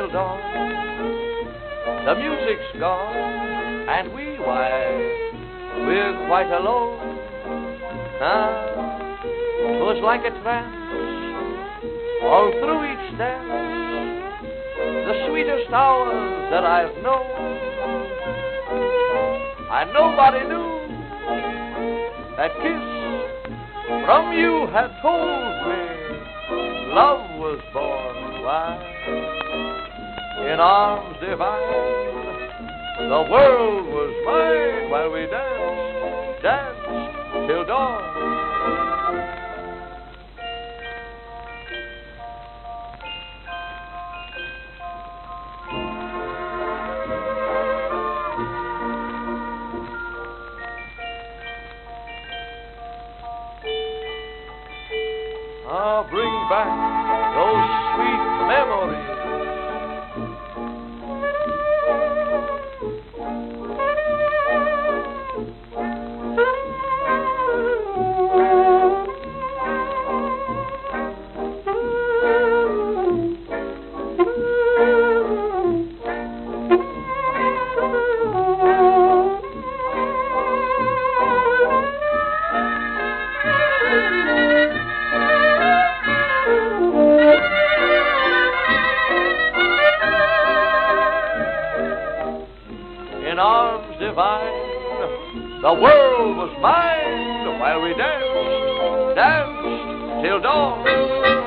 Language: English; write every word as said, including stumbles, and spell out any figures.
till dawn. The music's gone, and we, why, we're quite alone. Ah, 'twas like a trance, all through each dance, the sweetest hours that I've known. And nobody knew that kiss from you had told me love was born. Why, in arms divine, the world was mine while we danced, danced till dawn. Ah, bring back those sweet memories. In arms divine, the world was mine while we danced, danced till dawn.